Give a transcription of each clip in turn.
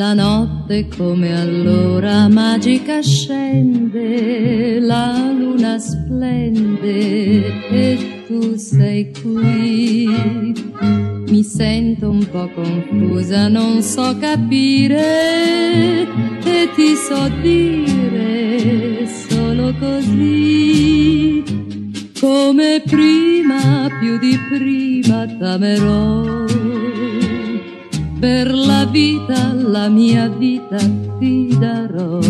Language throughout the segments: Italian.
La notte come allora magica scende, la luna splende e tu sei qui. Mi sento un po' confusa, non so capire e ti so dire solo così. Come prima, più di prima t'amerò. Per la vita, la mia vita ti darò.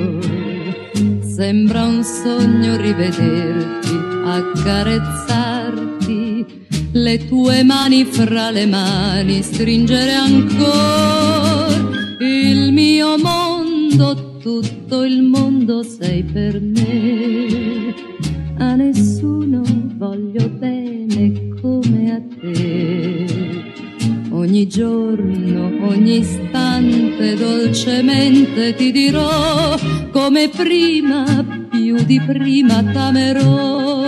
Sembra un sogno rivederti, accarezzarti, le tue mani fra le mani stringere ancora. Il mio mondo, tutto il mondo sei per me. A nessuno voglio bene come a te. Ogni giorno, ogni istante dolcemente ti dirò, come prima, più di prima t'amerò.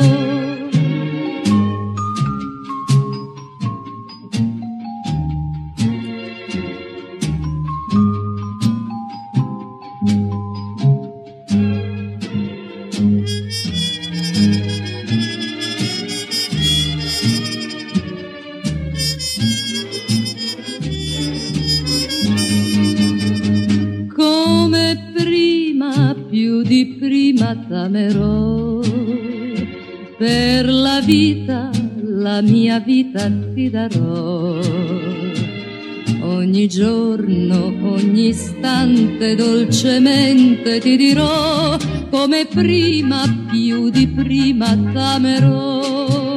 Più di prima t'amerò. Per la vita, la mia vita ti darò. Ogni giorno, ogni istante dolcemente ti dirò, come prima, più di prima t'amerò.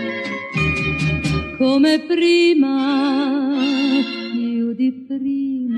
Come prima, più di prima